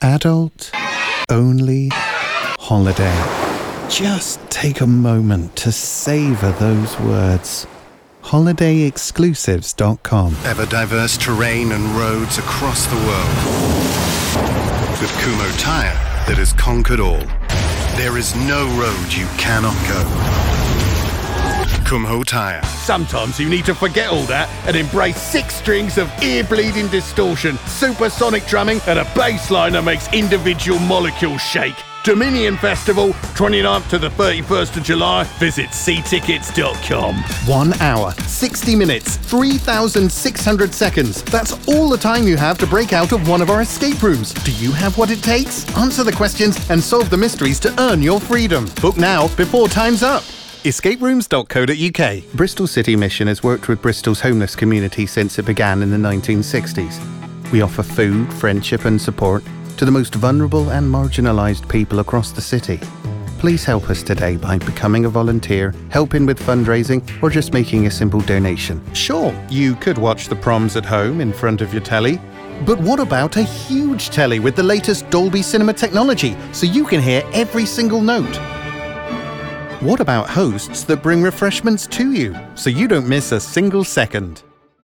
Adult-only holiday. Just take a moment to savor those words. HolidayExclusives.com. Ever diverse terrain and roads across the world. With Kumho Tire that has conquered all. There is no road you cannot go. Kumho Tire. Sometimes you need to forget all that and embrace 6 strings of ear-bleeding distortion, supersonic drumming, and a bass line that makes individual molecules shake. Dominion Festival, 29th to the 31st of July. Visit ctickets.com. 1 hour, 60 minutes, 3,600 seconds. That's all the time you have to break out of one of our escape rooms. Do you have what it takes? Answer the questions and solve the mysteries to earn your freedom. Book now before time's up. escaperooms.co.uk. Bristol City Mission has worked with Bristol's homeless community since it began in the 1960s. We offer food, friendship and support to the most vulnerable and marginalised people across the city. Please help us today by becoming a volunteer, helping with fundraising, or just making a simple donation. Sure, you could watch the proms at home in front of your telly, but what about a huge telly with the latest Dolby Cinema technology so you can hear every single note? What about hosts that bring refreshments to you so you don't miss a single second?